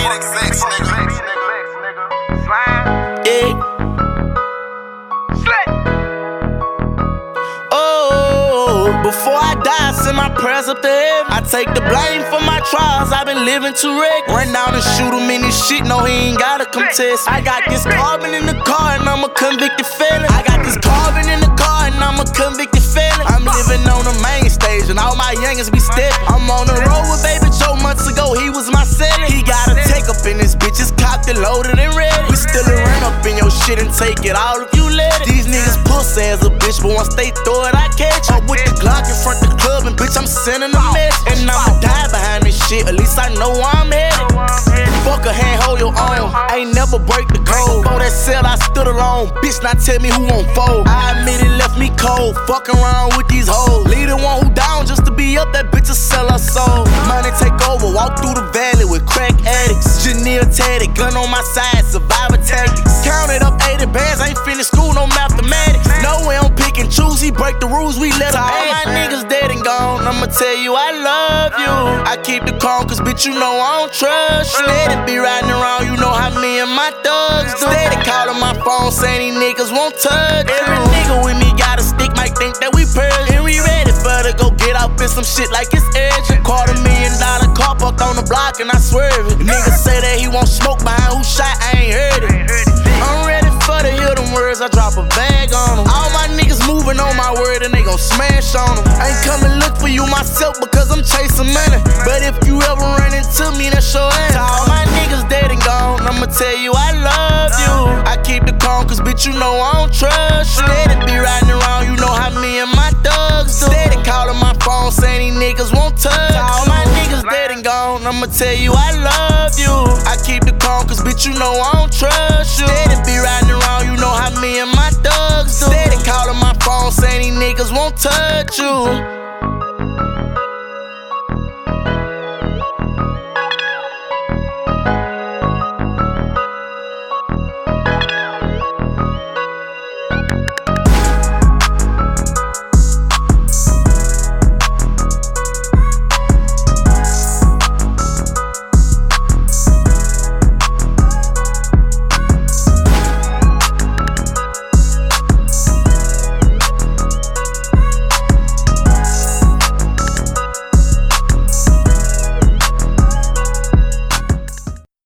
execs, nigga. Yeah. Oh, before I die, send my prayers up to heaven. I take the blame for my trials, I've been living too reckless. Run down and shoot him in his shit, no, he ain't gotta contest. I got this carbon in the car and I'm a convicted felon. I got this carbon in the car and I'm a convicted felon. I'm living on the main stage and all my youngins be steppin'. I'm on the road with Baby Joe months ago, he was my setting. He got a take up in this bitch, it's cocked and loaded and ready. We still run up in your shit and take it all if you let it. These niggas pussy as a bitch, but once they throw it, I catch it. With the Glock in front the club and bitch, I'm sending a message. And I'ma die behind this shit, at least I know where I'm headed. Fuck a hand, hold your own, I ain't never break the code. For that cell, I stood alone, bitch, now tell me who won't fold. I admit it left me cold, fucking around with these hoes. Lead the one who down just to be up, that bitch will sell her soul. Money take over, walk through the valley with crack addicts. Janelle tatted, gun on my side, survivor tactics. Counted up 80 bands, ain't finished school, no mathematics. No, we don't pick and choose, he break the rules, we let him. All my niggas dead and gone, I'ma tell you I love you. I keep the calm, cause bitch, you know I don't trust you. Steady be riding around, you know how me and my thugs do. Steady calling my phone, saying these niggas won't touch you. Every nigga with me got a stick, might think that we purge. And we ready for to go get out in some shit like it's urgent. $250,000 car parked on the block and I swerve it. Niggas say that he won't smoke behind who shot, I ain't heard it. I'm ready for to hear them words, I drop a bag on them. All my niggas moving on my word and they gon' smash on them. I ain't come and look for you myself because I'm chasing money. But if you ever run into me, that's your ass. All my niggas dead and gone, I'ma tell you I love you. I keep the calm cause bitch, you know I don't trust you. Steady be riding around, you know how me and my thugs do. Steady calling my phone, saying these niggas won't touch. All my niggas dead and gone, I'ma tell you I love you. I keep the calm cause bitch, you know I don't trust you. Steady be riding around, you know how me and my thugs do. Steady calling my phone, saying these niggas won't touch you.